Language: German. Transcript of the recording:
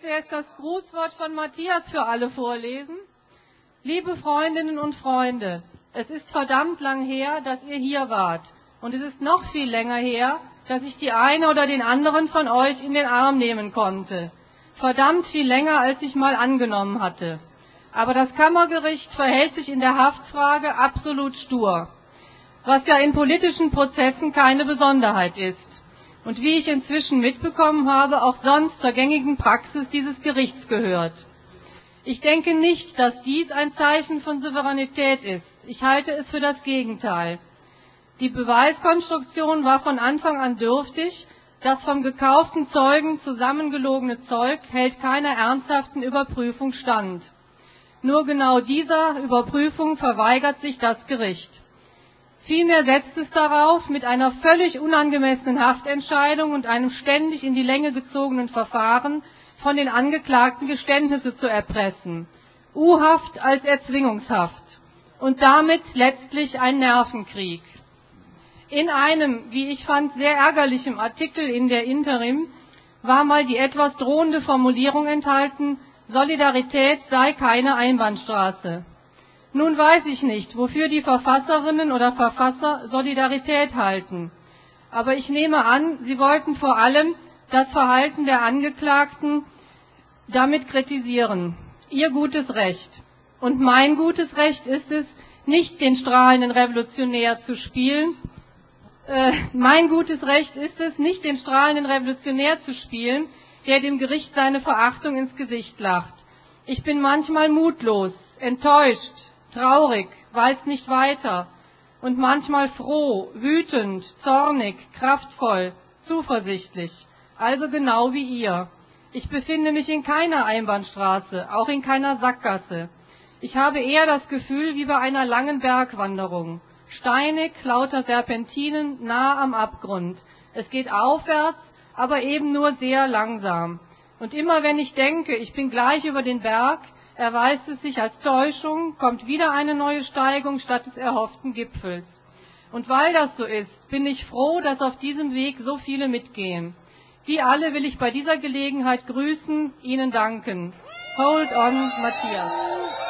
erst das Grußwort von Matthias für alle vorlesen. Liebe Freundinnen und Freunde, es ist verdammt lang her, dass ihr hier wart. Und es ist noch viel länger her, dass ich die eine oder den anderen von euch in den Arm nehmen konnte. Verdammt viel länger, als ich mal angenommen hatte. Aber das Kammergericht verhält sich in der Haftfrage absolut stur, was ja in politischen Prozessen keine Besonderheit ist. Und wie ich inzwischen mitbekommen habe, auch sonst zur gängigen Praxis dieses Gerichts gehört. Ich denke nicht, dass dies ein Zeichen von Souveränität ist. Ich halte es für das Gegenteil. Die Beweiskonstruktion war von Anfang an dürftig. Das vom gekauften Zeugen zusammengelogene Zeug hält keiner ernsthaften Überprüfung stand. Nur genau dieser Überprüfung verweigert sich das Gericht. Vielmehr setzt es darauf, mit einer völlig unangemessenen Haftentscheidung und einem ständig in die Länge gezogenen Verfahren von den Angeklagten Geständnisse zu erpressen. U-Haft als Erzwingungshaft. Und damit letztlich ein Nervenkrieg. In einem, wie ich fand, sehr ärgerlichen Artikel in der Interim war mal die etwas drohende Formulierung enthalten, Solidarität sei keine Einbahnstraße. Nun weiß ich nicht, wofür die Verfasserinnen oder Verfasser Solidarität halten. Aber ich nehme an, sie wollten vor allem das Verhalten der Angeklagten damit kritisieren. Ihr gutes Recht. Und mein gutes Recht ist es, nicht den strahlenden Revolutionär zu spielen. Mein gutes Recht ist es, nicht den strahlenden Revolutionär zu spielen, der dem Gericht seine Verachtung ins Gesicht lacht. Ich bin manchmal mutlos, enttäuscht, traurig, weiß nicht weiter und manchmal froh, wütend, zornig, kraftvoll, zuversichtlich, also genau wie ihr. Ich befinde mich in keiner Einbahnstraße, auch in keiner Sackgasse. Ich habe eher das Gefühl wie bei einer langen Bergwanderung. Steinig, lauter Serpentinen, nah am Abgrund. Es geht aufwärts, aber eben nur sehr langsam. Und immer wenn ich denke, ich bin gleich über den Berg, erweist es sich als Täuschung, kommt wieder eine neue Steigung statt des erhofften Gipfels. Und weil das so ist, bin ich froh, dass auf diesem Weg so viele mitgehen. Die alle will ich bei dieser Gelegenheit grüßen, ihnen danken. Hold on, Matthias.